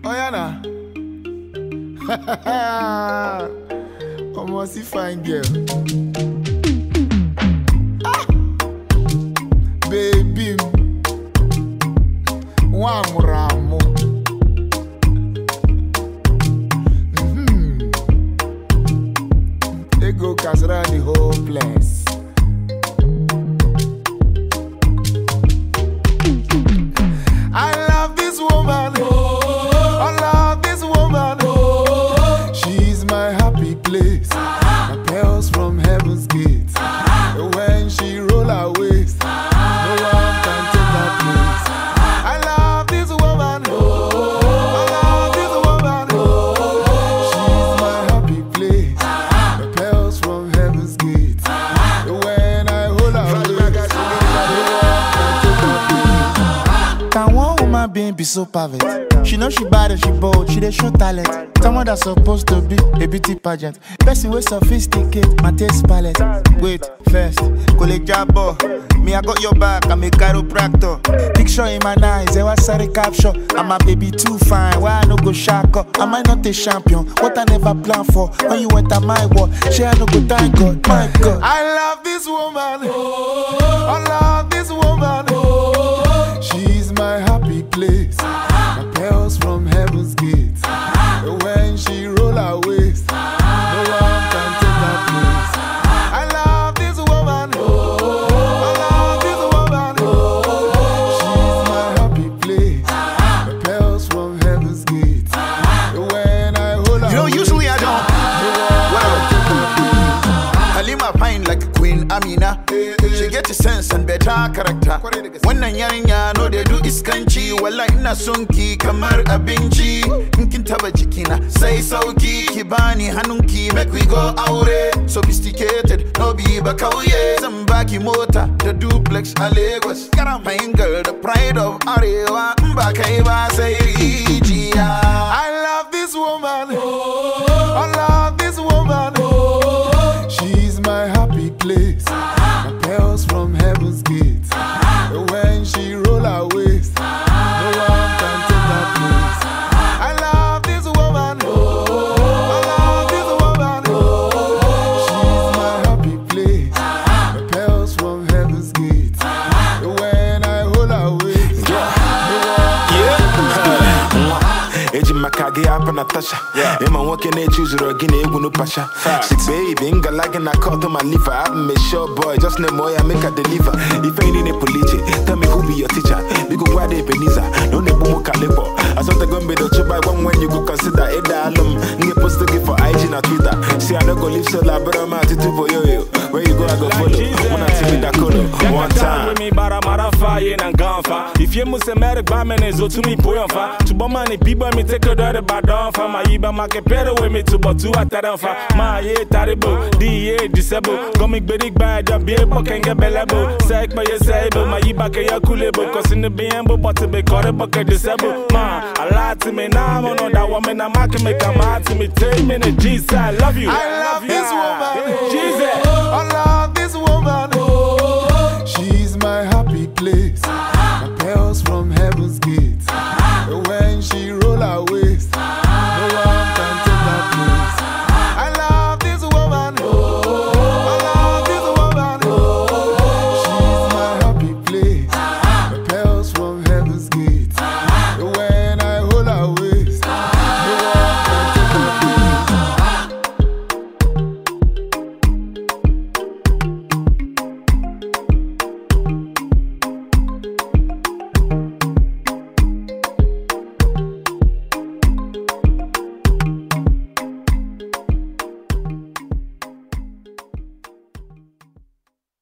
Oyana. Almost a fine girl. Ah! Baby. One ramo. They go cast around the whole place. I love this woman. I love this woman. She's my happy place. My pearls from heaven's gate. When she roll her waist, no one can take her place. I love this woman. I love this woman. She's my happy place. My pearls from heaven's gate. When I hold her waist, no one can take her place. Can one woman being be so perfect? She know she bad and she bold, she dey show talent. Someone that's supposed to be a beauty pageant. Person with sophisticate, my taste palette. Wait, first, college job, me I got your back, I'm a chiropractor. Picture in my eyes, I was sorry capture. I'm a baby too fine, why I no go shack up? Am I not a champion? What I never planned for. When you enter my world, she I no go thank God, my God. I love this woman, I love this woman. She's my happy place. My pearls from heaven's gate. When she roll her waist, no one can take her place. I love this woman. I love this woman. She's my happy place. My pearls from heaven's gate. When I hold her waist, usually I don't. Halima fine like a queen Amina. She get a sense and better character. When I know they do iskanchi, well like na sunki kamar abinchi. Nkin taba jikina, say sauki kibani hanunki, make we go aure. Sophisticated, no be bakauye. Zambaki mota, the duplex a Lagos. My girl, the pride of Arewa. Mbakaiba say Rijia. I love this woman. I love this woman. She's my happy place. My pearls from heaven's gate. When she roll her waist, no one can take her place. I love this woman. I love this woman. She's my happy place. My pearls from heaven's gate. When I hold her waist, no Eji makage hapa Natasha. Ema woke ne choose rogine egu no pasha. Sick baby, ingalage na cut on my liver. I'm a sure boy, just name boy, I make her deliver. If I need a police, tell me who be your teacher. We go where they peniza, no ne bumo kalepo. I saw the gun be the chuba one when you go consider it alum. Nge post to give for IG na Twitter. See I no go live so la but I'm out to for yo. Where you go I go follow. When I see me that color, one time. With me bara fire and gunfa. If you must American barman is to me poyonfa. To bomani people me take a dirty badonfa. My iba make better with me to but two at tadanfa. My ye terrible, DA disabled. Comic big bad, just be able can get bellable. Sack by your sable, my iba can yakulable. Cause in the BM but to be caught up okay disabled. Ma, a lot to me now, no that woman I'm making make a man to me 10 minutes. Jesus, I love you. I love this woman.